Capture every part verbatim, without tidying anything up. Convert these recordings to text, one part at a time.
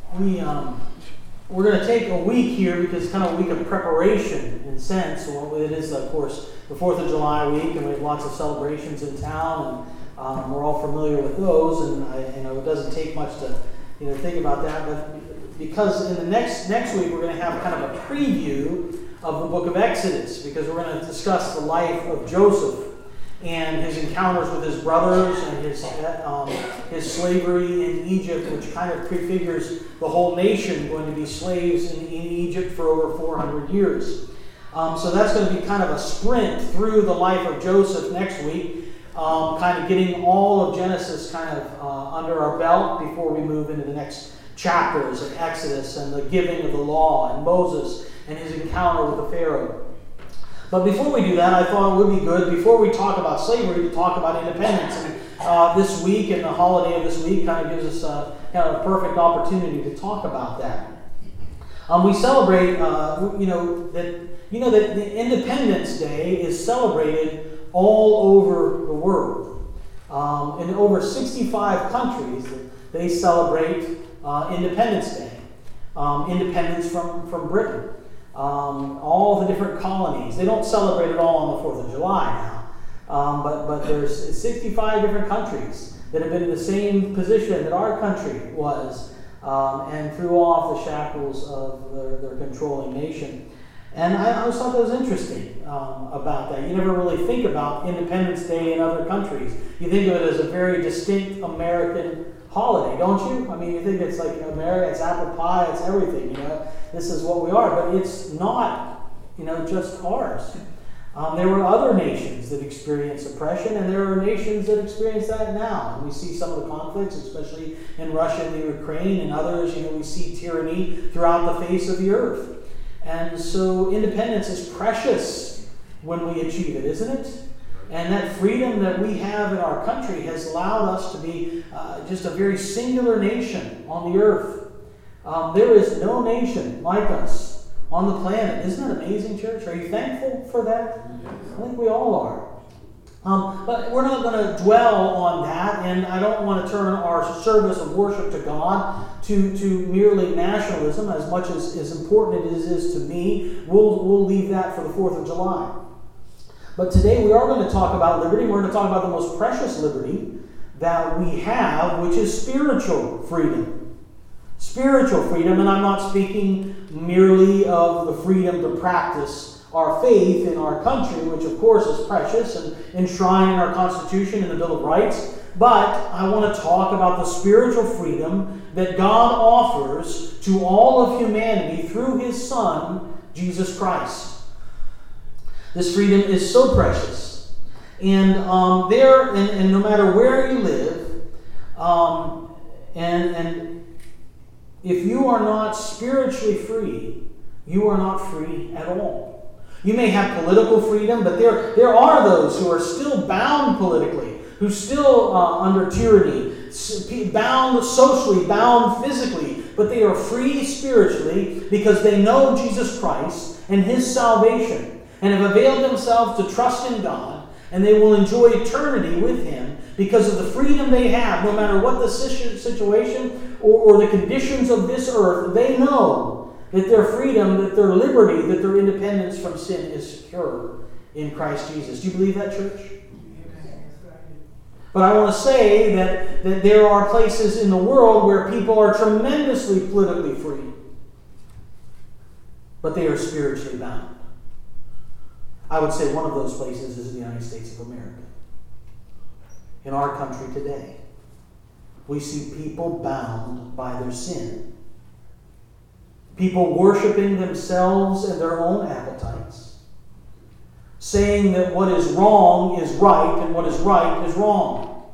we um, we're going to take a week here because it's kind of a week of preparation in a sense. Well, it is, of course, the fourth of July week, and we have lots of celebrations in town, and um, we're all familiar with those. And I, you know, it doesn't take much to you know think about that, but because in the next next week we're going to have kind of a preview of the book of Exodus, because we're going to discuss the life of Joseph and his encounters with his brothers and his um, his slavery in Egypt, which kind of prefigures the whole nation going to be slaves in, in Egypt for over four hundred years. Um, so that's going to be kind of a sprint through the life of Joseph next week, um, kind of getting all of Genesis kind of uh, under our belt before we move into the next chapters of Exodus and the giving of the law and Moses and his encounter with the Pharaoh. But before we do that, I thought it would be good, before we talk about slavery, to talk about independence. And uh, this week and the holiday of this week kind of gives us a, kind of a perfect opportunity to talk about that. Um, we celebrate, uh, you know, that you know that the Independence Day is celebrated all over the world. Um, in over sixty-five countries, they celebrate uh, Independence Day, um, independence from, from Britain. Um, all the different colonies. They don't celebrate it all on the fourth of July now. Um, but, but there's sixty-five different countries that have been in the same position that our country was, um, and threw off the shackles of their, their controlling nation. And I always thought that was interesting um, about that. You never really think about Independence Day in other countries. You think of it as a very distinct American holiday, don't you? I mean, you think it's like America, it's apple pie, it's everything, you know. This is what we are, but it's not, you know, just ours. Um, there were other nations that experienced oppression, and there are nations that experience that now. And we see some of the conflicts, especially in Russia and the Ukraine and others. You know, we see tyranny throughout the face of the earth. And so independence is precious when we achieve it, isn't it? And that freedom that we have in our country has allowed us to be uh, just a very singular nation on the earth. Um, there is no nation like us on the planet. Isn't that amazing, church? Are you thankful for that? I think we all are. Um, but we're not going to dwell on that, and I don't want to turn our service of worship to God to, to merely nationalism, as much as, as important it is, is to me. We'll, we'll leave that for the fourth of July. But today we are going to talk about liberty. We're going to talk about the most precious liberty that we have, which is spiritual freedom. Spiritual freedom, and I'm not speaking merely of the freedom to practice our faith in our country, which of course is precious and enshrined in our Constitution and the Bill of Rights, but I want to talk about the spiritual freedom that God offers to all of humanity through His Son, Jesus Christ. This freedom is so precious. And um, there, and, and no matter where you live, um, and, and if you are not spiritually free, you are not free at all. You may have political freedom, but there, there are those who are still bound politically, who still uh, under tyranny, bound socially, bound physically, but they are free spiritually because they know Jesus Christ and His salvation, and have availed themselves to trust in God, and they will enjoy eternity with Him because of the freedom they have, no matter what the situation or, or the conditions of this earth. They know that their freedom, that their liberty, that their independence from sin is secure in Christ Jesus. Do you believe that, church? But I want to say that, that there are places in the world where people are tremendously politically free, but they are spiritually bound. I would say one of those places is the United States of America. In our country today, we see people bound by their sin. People worshiping themselves and their own appetites. Saying that what is wrong is right and what is right is wrong.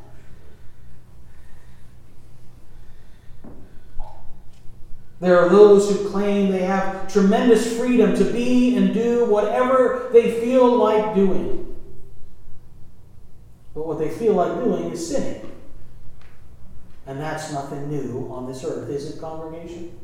There are those who claim they have tremendous freedom to be and do whatever they feel like doing. But what they feel like doing is sinning. And that's nothing new on this earth, is it, congregation?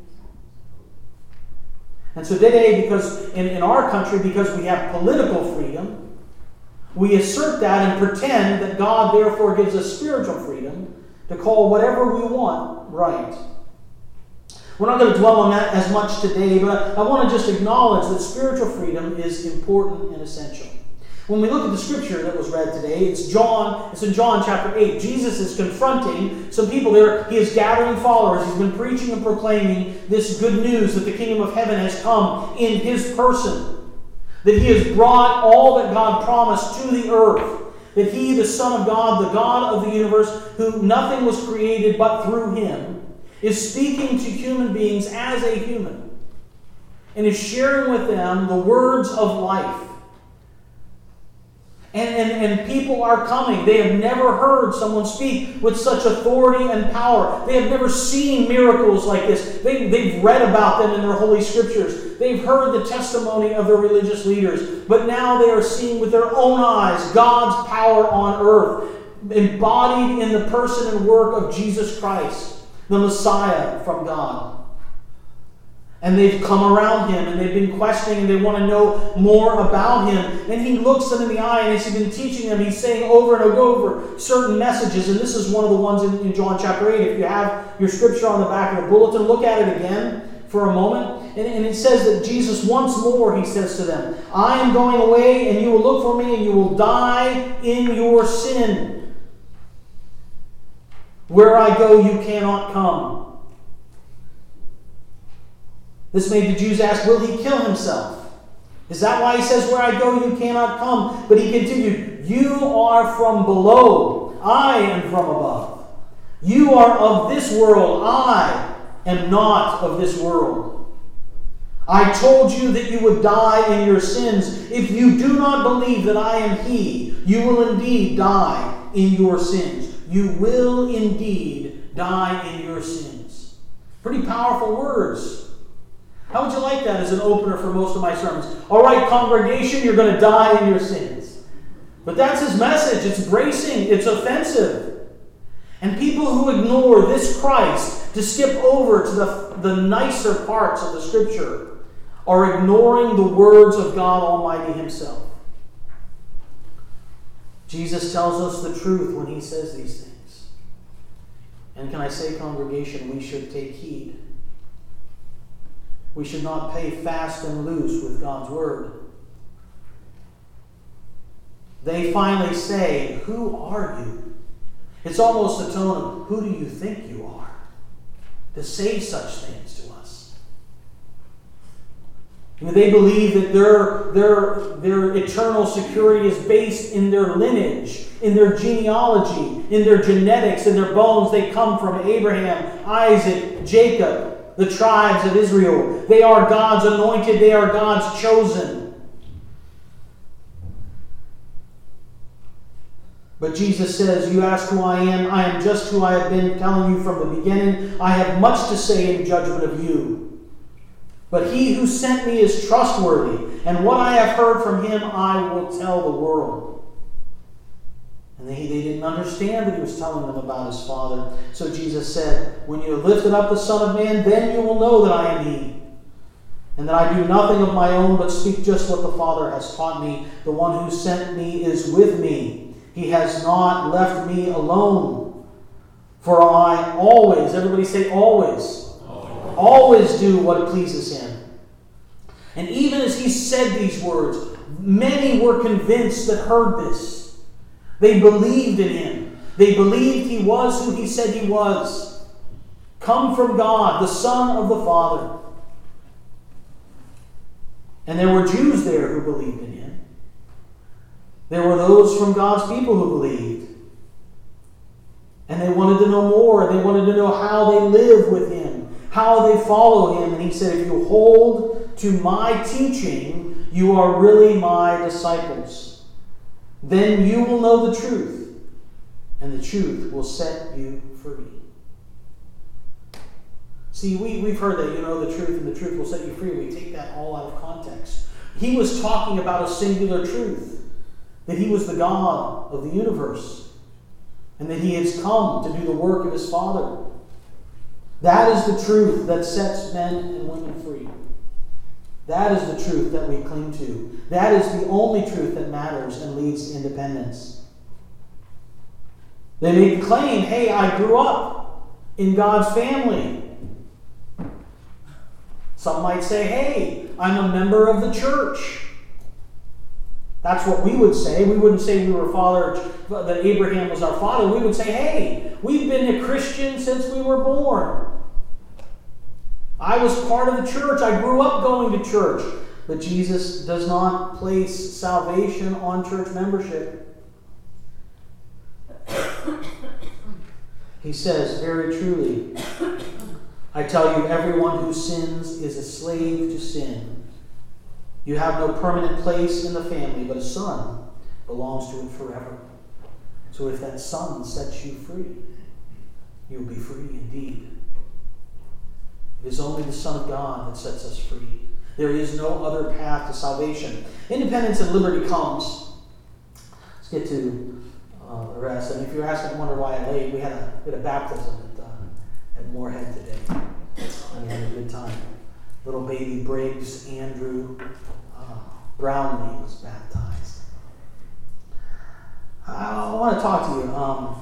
And so today, because in, in our country, because we have political freedom, we assert that and pretend that God therefore gives us spiritual freedom to call whatever we want right. We're not going to dwell on that as much today, but I want to just acknowledge that spiritual freedom is important and essential. When we look at the scripture that was read today, it's John, it's in John chapter eight. Jesus is confronting some people there. He is gathering followers. He's been preaching and proclaiming this good news that the kingdom of heaven has come in his person. That he has brought all that God promised to the earth. That he, the Son of God, the God of the universe, who nothing was created but through him, is speaking to human beings as a human. And is sharing with them the words of life. And, and, and people are coming. They have never heard someone speak with such authority and power. They have never seen miracles like this. They, they've read about them in their holy scriptures. They've heard the testimony of their religious leaders. But now they are seeing with their own eyes God's power on earth, embodied in the person and work of Jesus Christ, the Messiah from God. And they've come around him and they've been questioning and they want to know more about him. And he looks them in the eye, and as he's been teaching them, he's saying over and over certain messages. And this is one of the ones in, in John chapter eight. If you have your scripture on the back of the bulletin, look at it again for a moment. And, and it says that Jesus once more, he says to them, I am going away and you will look for me and you will die in your sin. Where I go, you cannot come. This made the Jews ask, will he kill himself? Is that why he says, where I go, you cannot come? But he continued, you are from below, I am from above. You are of this world, I am not of this world. I told you that you would die in your sins. If you do not believe that I am he, you will indeed die in your sins. You will indeed die in your sins. Pretty powerful words. How would you like that as an opener for most of my sermons? All right, congregation, you're going to die in your sins. But that's his message. It's bracing. It's offensive. And people who ignore this Christ to skip over to the, the nicer parts of the Scripture are ignoring the words of God Almighty himself. Jesus tells us the truth when he says these things. And can I say, congregation, we should take heed. We should not play fast and loose with God's word. They finally say, who are you? It's almost a tone of, who do you think you are? To say such things to us. I mean, they believe that their, their, their eternal security is based in their lineage, in their genealogy, in their genetics, in their bones. They come from Abraham, Isaac, Jacob, the tribes of Israel. They are God's anointed. They are God's chosen. But Jesus says, you ask who I am. I am just who I have been telling you from the beginning. I have much to say in judgment of you. But he who sent me is trustworthy, and what I have heard from him I will tell the world. And they, they didn't understand that he was telling them about his Father. So Jesus said, when you have lifted up the Son of Man, then you will know that I am he. And that I do nothing of my own, but speak just what the Father has taught me. The one who sent me is with me. He has not left me alone. For I always, everybody say always, always, always do what pleases him. And even as he said these words, many were convinced that heard this. They believed in him. They believed he was who he said he was. Come from God, the Son of the Father. And there were Jews there who believed in him. There were those from God's people who believed. And they wanted to know more. They wanted to know how they live with him, how they follow him. And he said, if you hold to my teaching, you are really my disciples. Then you will know the truth, and the truth will set you free. See, we, we've heard that you know the truth, and the truth will set you free. We take that all out of context. He was talking about a singular truth, that he was the God of the universe, and that he has come to do the work of his Father. That is the truth that sets men and women free. That is the truth that we cling to. That is the only truth that matters and leads to independence. They may claim, hey, I grew up in God's family. Some might say, hey, I'm a member of the church. That's what we would say. We wouldn't say we were father, that Abraham was our father. We would say, hey, we've been a Christian since we were born. I was part of the church. I grew up going to church. But Jesus does not place salvation on church membership. He says, very truly, I tell you, everyone who sins is a slave to sin. You have no permanent place in the family, but a son belongs to it forever. So if that son sets you free, you'll be free indeed. It is only the Son of God that sets us free. There is no other path to salvation. Independence and liberty comes. Let's get to uh, the rest. And if you're asking, I wonder why I late, we had a, we had a baptism at, uh, at Moorhead today. And we had a good time. Little baby Briggs Andrew uh, Brownlee was baptized. I want to talk to you. Um,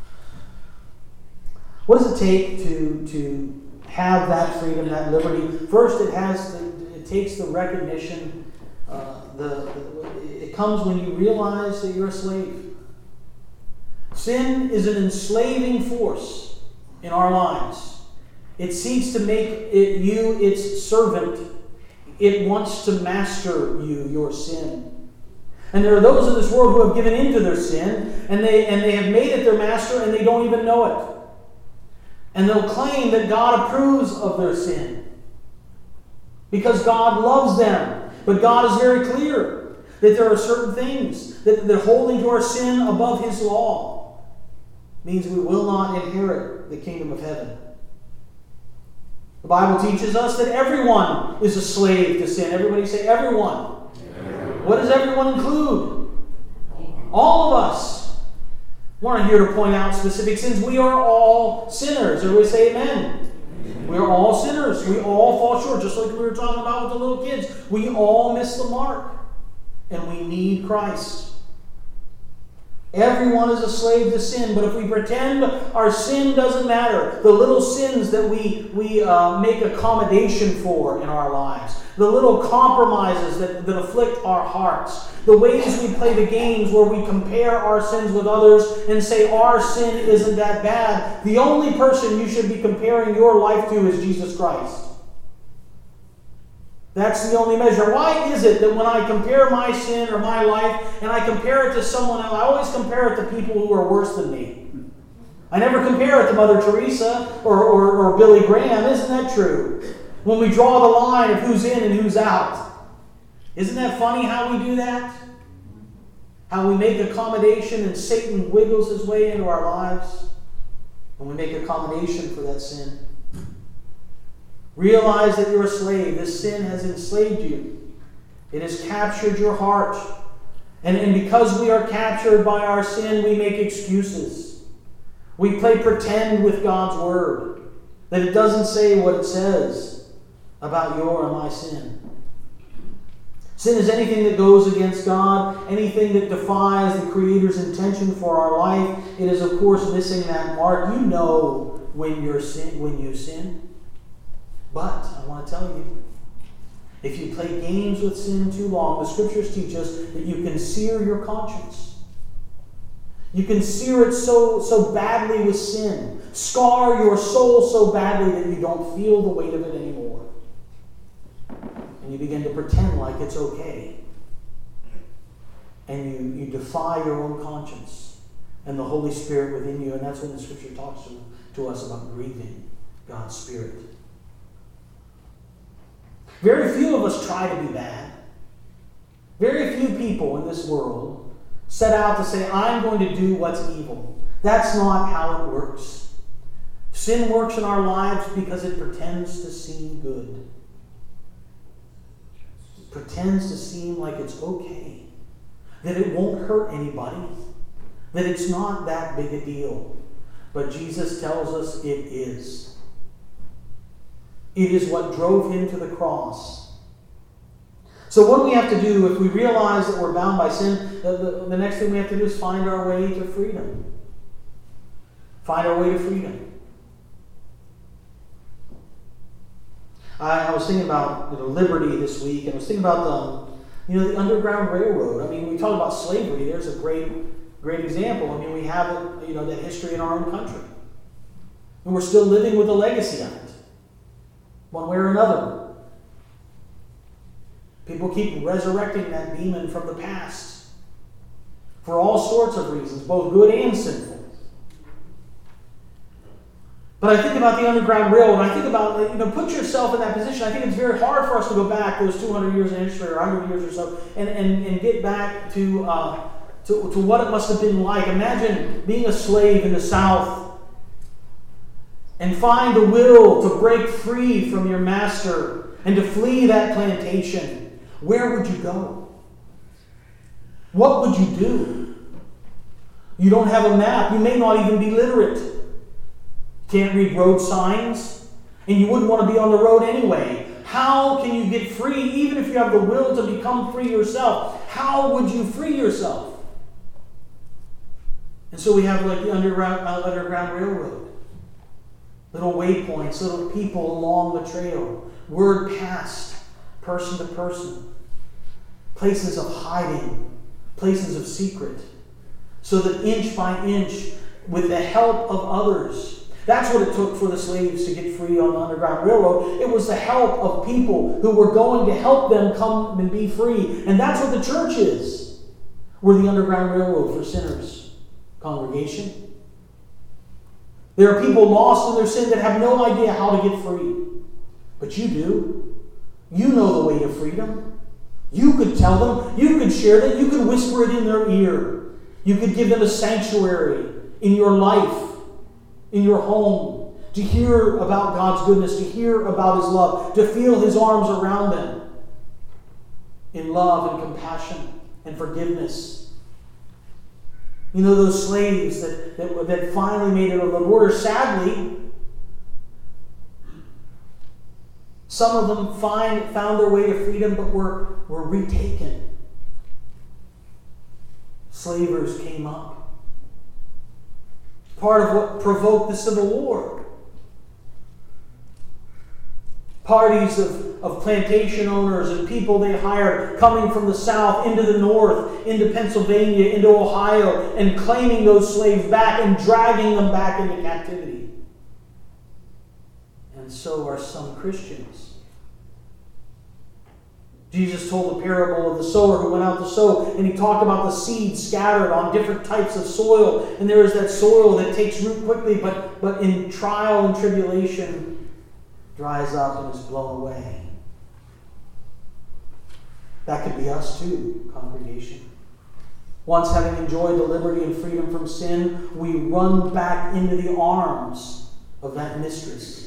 what does it take to to have that freedom, that liberty? First, it has the, it takes the recognition. Uh, the, the it comes when you realize that you're a slave. Sin is an enslaving force in our lives. It seeks to make it, you its servant. It wants to master you, your sin. And there are those in this world who have given into their sin, and they and they have made it their master, and they don't even know it. And they'll claim that God approves of their sin because God loves them. But God is very clear that there are certain things that, that holding to our sin above His law means we will not inherit the kingdom of heaven. The Bible teaches us that everyone is a slave to sin. Everybody say everyone. Everyone. What does everyone include? All of us. We're not here to point out specific sins. We are all sinners. Everybody say amen. Amen. We are all sinners. We all fall short, just like we were talking about with the little kids. We all miss the mark. And we need Christ. Everyone is a slave to sin, but if we pretend our sin doesn't matter, the little sins that we, we uh, make accommodation for in our lives, the little compromises that, that afflict our hearts, the ways we play the games where we compare our sins with others and say our sin isn't that bad, the only person you should be comparing your life to is Jesus Christ. That's the only measure. Why is it that when I compare my sin or my life and I compare it to someone else, I always compare it to people who are worse than me? I never compare it to Mother Teresa or, or, or Billy Graham. Isn't that true? When we draw the line of who's in and who's out. Isn't that funny how we do that? How we make accommodation and Satan wiggles his way into our lives when we make accommodation for that sin. Realize that you're a slave. This sin has enslaved you. It has captured your heart. And, and because we are captured by our sin, we make excuses. We play pretend with God's word. That it doesn't say what it says about your and my sin. Sin is anything that goes against God, anything that defies the Creator's intention for our life. It is, of course, missing that mark. You know when you're sin, when you sin. But I want to tell you, if you play games with sin too long, the Scriptures teach us that you can sear your conscience. You can sear it so, so badly with sin, scar your soul so badly that you don't feel the weight of it anymore. And you begin to pretend like it's okay. And you, you defy your own conscience and the Holy Spirit within you. And that's when the Scripture talks to, to us about grieving God's Spirit. Very few of us try to be bad. Very few people in this world set out to say, I'm going to do what's evil. That's not how it works. Sin works in our lives because it pretends to seem good. It pretends to seem like it's okay. That it won't hurt anybody. That it's not that big a deal. But Jesus tells us it is. It is what drove him to the cross. So what do we have to do if we realize that we're bound by sin? The, the, the next thing we have to do is find our way to freedom. Find our way to freedom. I, I was thinking about you know, liberty this week, and I was thinking about the, you know, the Underground Railroad. I mean, we talk about slavery. There's a great, great example. I mean, we have it, you know, that history in our own country, and we're still living with the legacy of it, one way or another. People keep resurrecting that demon from the past for all sorts of reasons, both good and sinful. But I think about the Underground Railroad, and I think about, you know, put yourself in that position. I think it's very hard for us to go back those two hundred years in history, or one hundred years or so, and, and, and get back to, uh, to, to what it must have been like. Imagine being a slave in the South and find the will to break free from your master and to flee that plantation. Where would you go? What would you do? You don't have a map. You may not even be literate. Can't read road signs, and you wouldn't want to be on the road anyway. How can you get free, even if you have the will to become free yourself? How would you free yourself? And so we have like the Underground, uh, Underground Railroad. Little waypoints, little people along the trail. Word passed, person to person. Places of hiding, places of secret. So that inch by inch, with the help of others, that's what it took for the slaves to get free on the Underground Railroad. It was the help of people who were going to help them come and be free. And that's what the church is. We're the Underground Railroad for sinners. Congregation. There are people lost in their sin that have no idea how to get free. But you do. You know the way to freedom. You could tell them. You could share that. You could whisper it in their ear. You could give them a sanctuary in your life, in your home, to hear about God's goodness, to hear about His love, to feel His arms around them in love and compassion and forgiveness. You know, those slaves that, that, that finally made it over the border, sadly, some of them find, found their way to freedom, but were, were retaken. Slavers came up. Part of what provoked the Civil War. Parties of, of plantation owners and people they hired coming from the South into the North, into Pennsylvania, into Ohio, and claiming those slaves back and dragging them back into captivity. And so are some Christians. Jesus told the parable of the sower who went out to sow, and he talked about the seeds scattered on different types of soil. And there is that soil that takes root quickly, but, but in trial and tribulation dries up and is blown away. That could be us too, congregation. Once having enjoyed the liberty and freedom from sin, we run back into the arms of that mistress.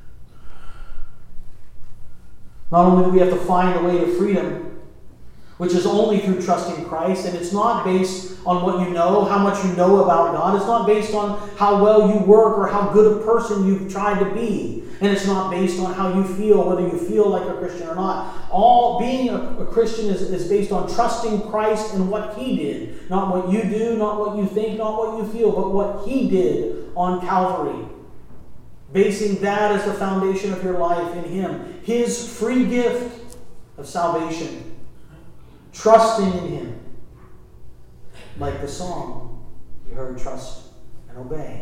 Not only do we have to find a way to freedom, which is only through trusting Christ, and it's not based on what you know, how much you know about God. It's not based on how well you work or how good a person you've tried to be. And it's not based on how you feel, whether you feel like a Christian or not. All being a, a Christian is, is based on trusting Christ and what He did. Not what you do, not what you think, not what you feel, but what He did on Calvary. Basing that as the foundation of your life in Him. His free gift of salvation. Trusting in Him. Like the song you heard, trust and obey.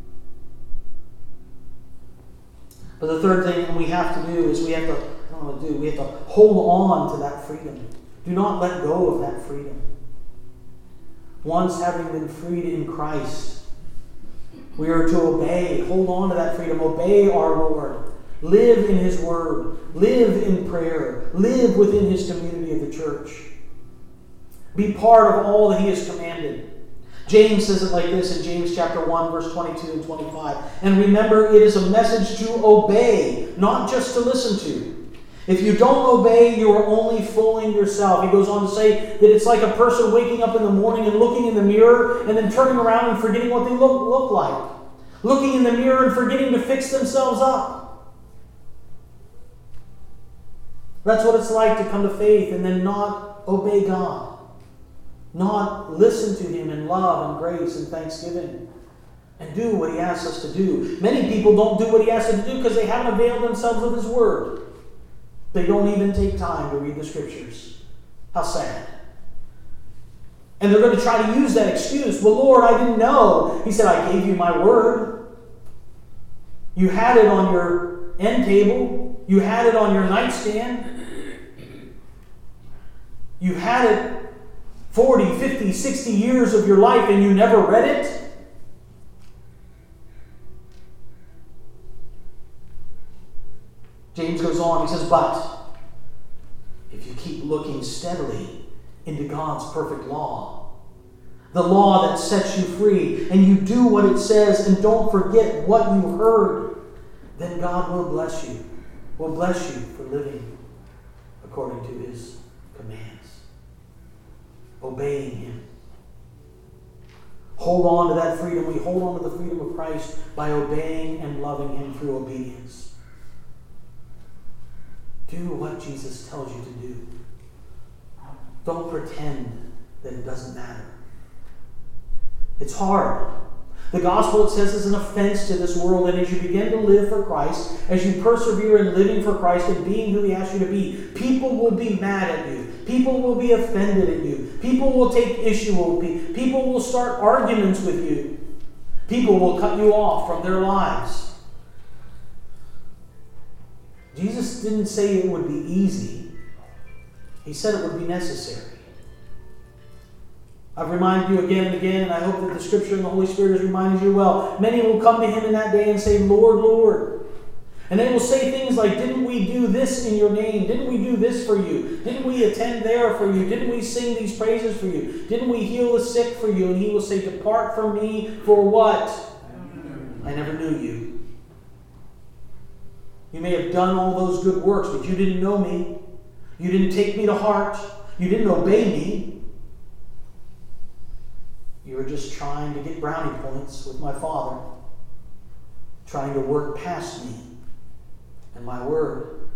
But the third thing we have to do is we have to, I don't know what to do, we have to hold on to that freedom. Do not let go of that freedom. Once having been freed in Christ, we are to obey, hold on to that freedom, obey our Lord, live in His Word, live in prayer, live within His community of the church. Be part of all that He has commanded. James says it like this in James chapter one, verse twenty-two and twenty-five. And remember, it is a message to obey, not just to listen to. If you don't obey, you are only fooling yourself. He goes on to say that it's like a person waking up in the morning and looking in the mirror and then turning around and forgetting what they look, look like. Looking in the mirror and forgetting to fix themselves up. That's what it's like to come to faith and then not obey God. Not listen to Him in love and grace and thanksgiving. And do what He asks us to do. Many people don't do what He asks them to do because they haven't availed themselves of His Word. They don't even take time to read the Scriptures. How sad. And they're going to try to use that excuse. Well, Lord, I didn't know. He said, I gave you my word. You had it on your end table. You had it on your nightstand. You had it forty, fifty, sixty years of your life and you never read it. James goes on, he says, but if you keep looking steadily into God's perfect law, the law that sets you free, and you do what it says and don't forget what you heard, then God will bless you, will bless you for living according to His commands, obeying Him. Hold on to that freedom. We hold on to the freedom of Christ by obeying and loving Him through obedience. Do what Jesus tells you to do. Don't pretend that it doesn't matter. It's hard. The gospel, it says, is an offense to this world, and as you begin to live for Christ, as you persevere in living for Christ and being who He asked you to be, people will be mad at you. People will be offended at you. People will take issue with you. People will start arguments with you. People will cut you off from their lives. Jesus didn't say it would be easy. He said it would be necessary. I've reminded you again and again, and I hope that the Scripture and the Holy Spirit has reminded you well. Many will come to Him in that day and say, Lord, Lord. And they will say things like, didn't we do this in your name? Didn't we do this for you? Didn't we attend there for you? Didn't we sing these praises for you? Didn't we heal the sick for you? And He will say, depart from me for what? I never knew you. You may have done all those good works, but you didn't know me. You didn't take me to heart. You didn't obey me. You were just trying to get brownie points with my Father, trying to work past me and my word.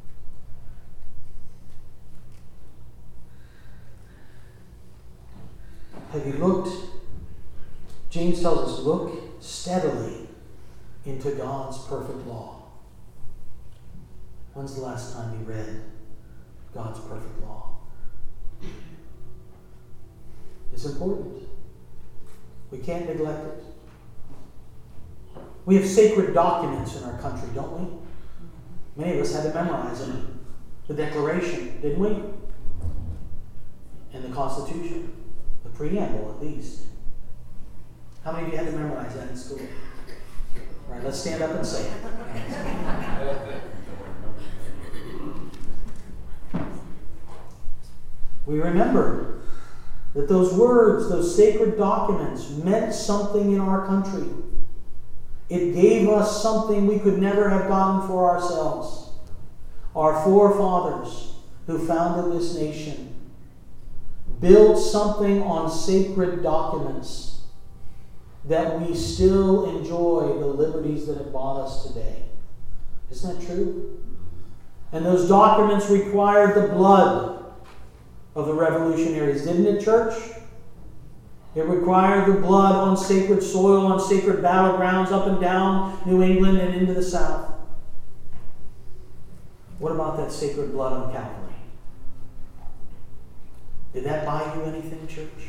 Have you looked? James tells us, look steadily into God's perfect law. When's the last time you read God's perfect law? It's important. We can't neglect it. We have sacred documents in our country, don't we? Many of us had to memorize them. The Declaration, didn't we? And the Constitution. The preamble, at least. How many of you had to memorize that in school? All right, let's stand up and say it. We remember that those words, those sacred documents, meant something in our country. It gave us something we could never have gotten for ourselves. Our forefathers who founded this nation built something on sacred documents that we still enjoy the liberties that have bought us today. Isn't that true? And those documents required the blood of the revolutionaries, didn't it, church? It required the blood on sacred soil, on sacred battlegrounds up and down New England and into the South. What about that sacred blood on Calvary? Did that buy you anything, church?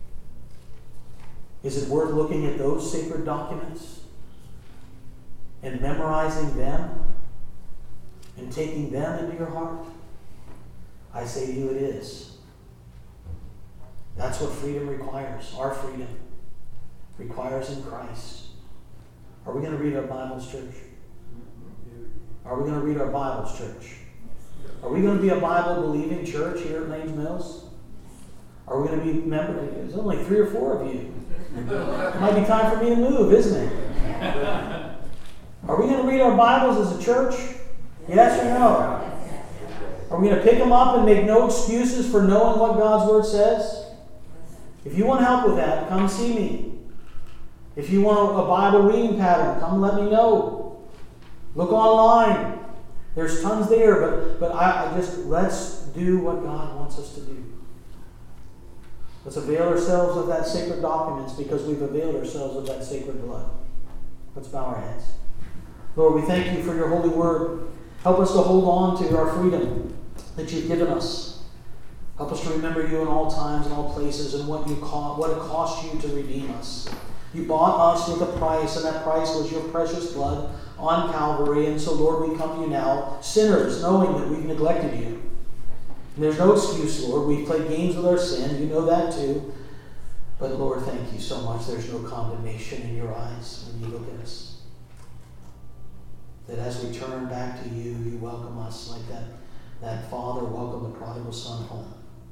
Is it worth looking at those sacred documents and memorizing them and taking them into your heart? I say to you, it is. That's what freedom requires. Our freedom requires in Christ. Are we going to read our Bibles, church? Are we going to read our Bibles, church? Are we going to be a Bible-believing church here at Lanes Mills? Are we going to be members? There's only three or four of you. It might be time for me to move, isn't it? Are we going to read our Bibles as a church? Yes or no? Are we going to pick them up and make no excuses for knowing what God's Word says? If you want help with that, come see me. If you want a Bible reading pattern, come let me know. Look online. There's tons there, but, but I, I just, let's do what God wants us to do. Let's avail ourselves of that sacred documents because we've availed ourselves of that sacred blood. Let's bow our heads. Lord, we thank you for your holy word. Help us to hold on to our freedom that you've given us. Help us to remember you in all times and all places and what you co- what it cost you to redeem us. You bought us with a price, and that price was your precious blood on Calvary. And so, Lord, we come to you now, sinners, knowing that we've neglected you. And there's no excuse, Lord. We've played games with our sin. You know that too. But, Lord, thank you so much. There's no condemnation in your eyes when you look at us. That as we turn back to you, you welcome us like that, that father welcomed the prodigal son home.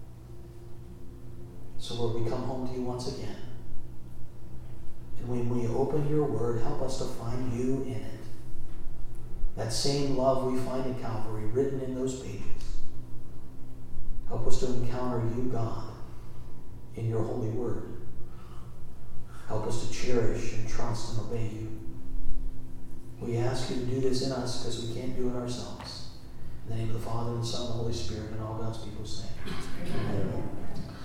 So, Lord, we come home to you once again. And when we open your word, help us to find you in it. That same love we find in Calvary written in those pages. Help us to encounter you, God, in your holy word. Help us to cherish and trust and obey you. We ask you to do this in us because we can't do it ourselves. In the name of the Father, and the Son, and the Holy Spirit, and all God's people say.